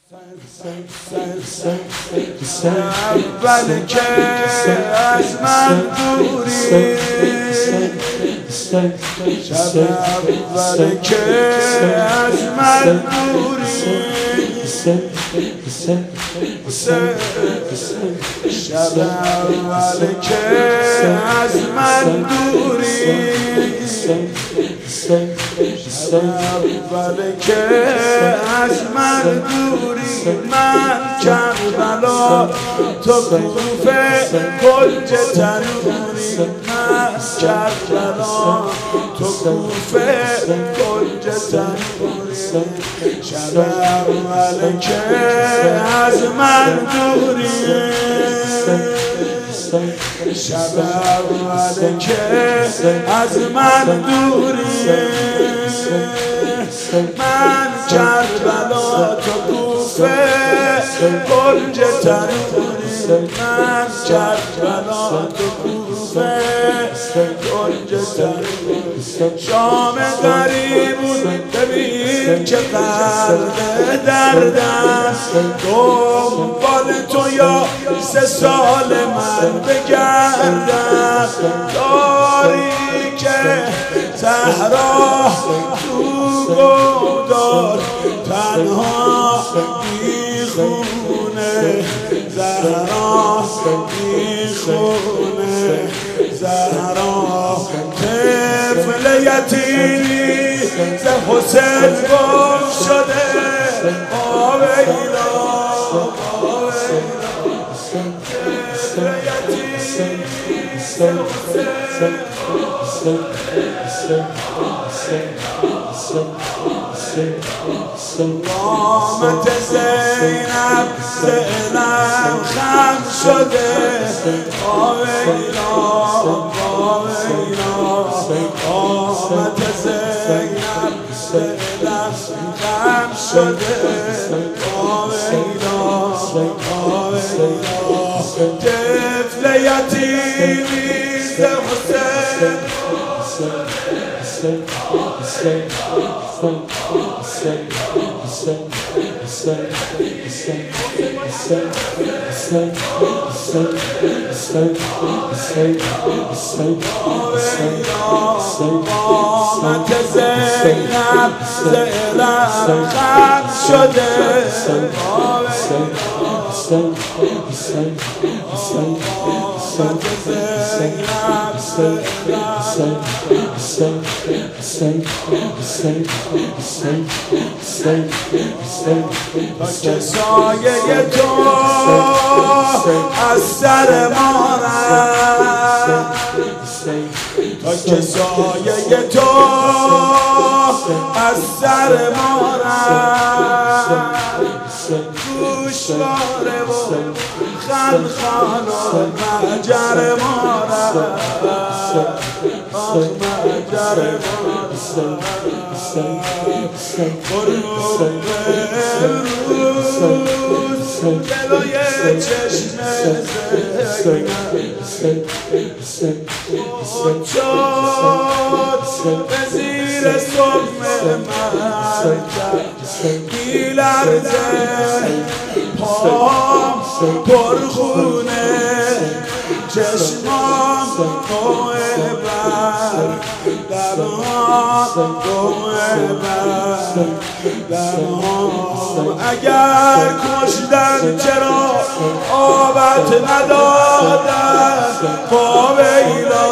اول که از من دوری شب اول که از من دوری شب اول که از من دوری اول که از من دوری من کربلا تو کوفه گنج تنوری من کربلا تو کوفه گنج تنوری شب اول که از من دوری شب اول که از من دوری من کربلا تو کوفه گنج تنوری من کربلا تو کوفه گنج تنوری شام غریبون ببین چه قرد دردم دنبال تو یا 3 سال من بگردم داری که زهرا تو گودار تنها بیخونه زهرا بیخونه زهرا طفل یتیمی ز حسین گم شده آویلا طفل یتیمی ز قامت زینب زینب خم شده آویلا آویلا قامت زینب زینب خم شده آویلا آویلا طفل یتیمی ز حسین قامت زینب زینب خم شده تا که سایه تو از سر ما رفت تا که سایه تو از سر ما رفت گوشواره و خلخال و مهجر ما رفت مهجر ما روز جلوی چشم زینب شد به زیر سم مرکب میلرزه پام پرخونه چشمام نوع بر لبهام نوع بر لبهام اگر کشتن چرا آبت ندادن واویلا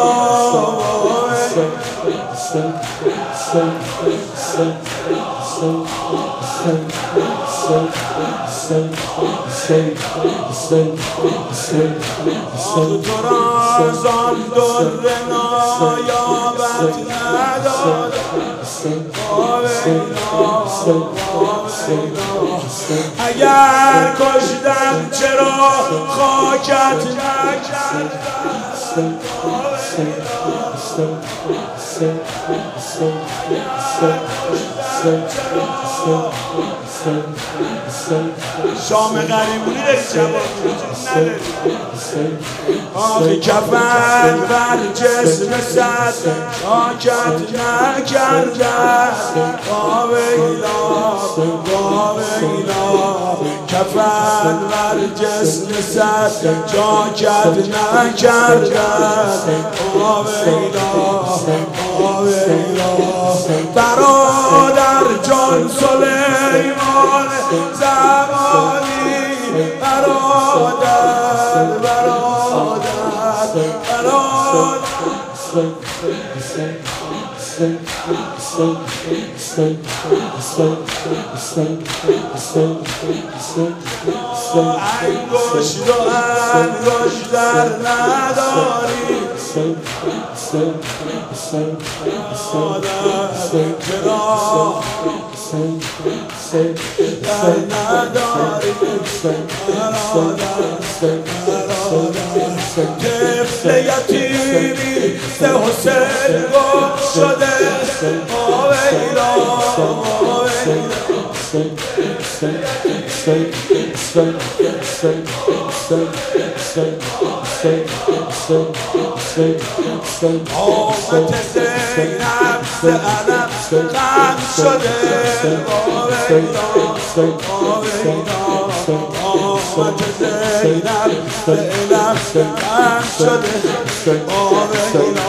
تو را زان در نایابت نداد اگر کشتم چرا خاکت نکردم شام غریبونی داری جواب نداری آخی کفن بر جسم صد خاکت نکردن واویلا واویلا کفن بر جسم سر جاکت نکردن آویلا برادر جان سلیمان زمانی برادر انگشت و انگشت در نداری در نداری طفل یتیمی سه حسین گم شده آویلا آمد زینب به علم غم شده آویلا آمد زینب به علم غم شده آویلا